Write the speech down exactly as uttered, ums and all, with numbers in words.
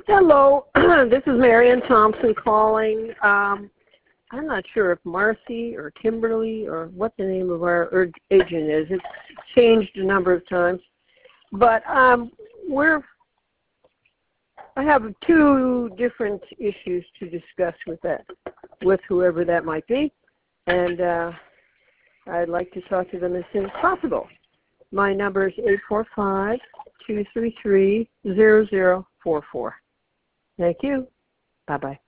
Hello, this is Marian Thompson calling. Um, I'm not sure if Marcy or Kimberly or what the name of our agent is. It's changed a number of times. But um, we're, I have two different issues to discuss with that, with whoever that might be. And uh, I'd like to talk to them as soon as possible. My number is eight four five, two three three, zero zero four four. Thank you. Bye-bye.